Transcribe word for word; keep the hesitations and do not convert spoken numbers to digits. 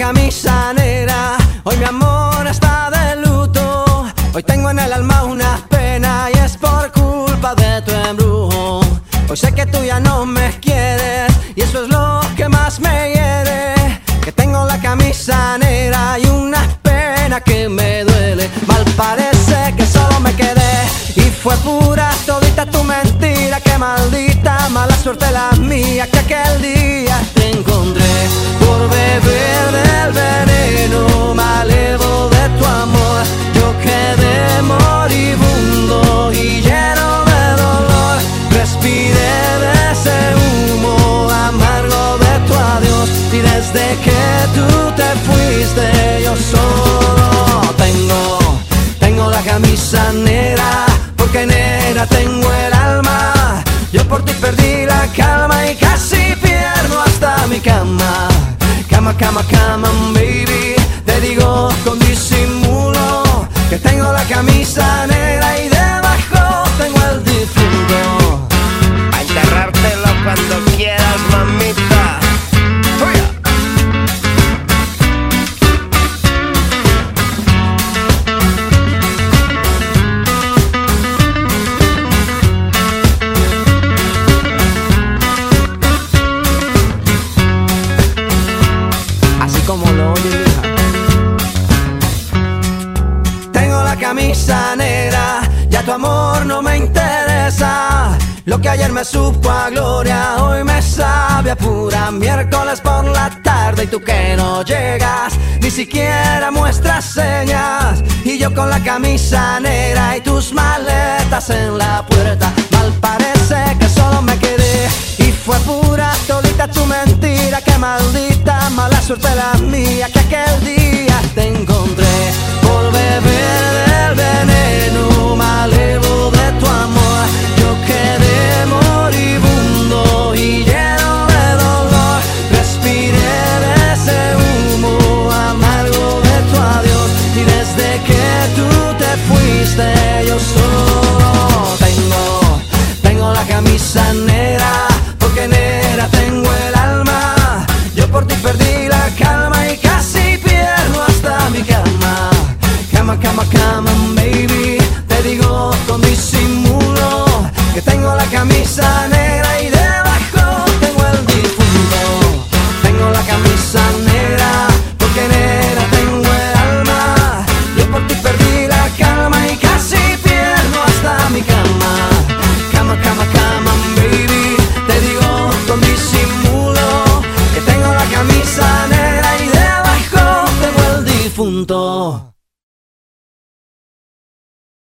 camisa negra, hoy mi amor está de luto. Hoy tengo en el alma una pena y es por culpa de tu embrujo. Hoy sé que tú ya no me quieres y eso es lo que más me hiere. Que tengo la camisa negra y una pena que me duele. Mal parece que solo me quedé y fue pura todita tu mentira. Que maldita mala suerte la mía que aquel día te encontré. Por beber del veneno malevo de tu amor, yo quedé moribundo y lleno de dolor. Respiré de ese humo amargo de tu adiós y desde que tú te fuiste yo solo tengo, tengo la camisa negra, porque negra tengo el alma. Yo por ti perdí la calma y casi pierdo hasta mi cama. Cama, cama, cama, baby, te digo con disimulo que tengo la camisa negra y debajo tengo el difunto. A enterrártelo cuando quieras, mamita. Como lo oye, hija. Tengo la camisa negra, ya tu amor no me interesa. Lo que ayer me supo a gloria, hoy me sabe a pura. Miércoles por la tarde y tú que no llegas, ni siquiera muestras señas. Y yo con la camisa negra y tus maletas en la puerta. Mal parece que solo me quedé y fue pura todita tu mentira. Que maldita mala suerte la mía que aquel día te encontré. Por beber del veneno malevo de tu amor, yo quedé moribundo y lleno de dolor. Respiré de ese humo amargo de tu adiós y desde que tú te fuiste yo solo tengo, tengo la camisa negra, porque negra tengo el alma. Yo por ti perdí la calma y casi pierdo hasta mi cama. Cama, cama, cama, baby, te digo con disimulo que tengo la camisa negra y debajo tengo el difunto. Tengo la camisa negra, porque negra tengo el alma. Yo por ti perdí la calma y casi pierdo hasta mi cama. Cama, cama, cama, baby, te digo con disimulo que tengo la camisa negra y debajo tengo el difunto.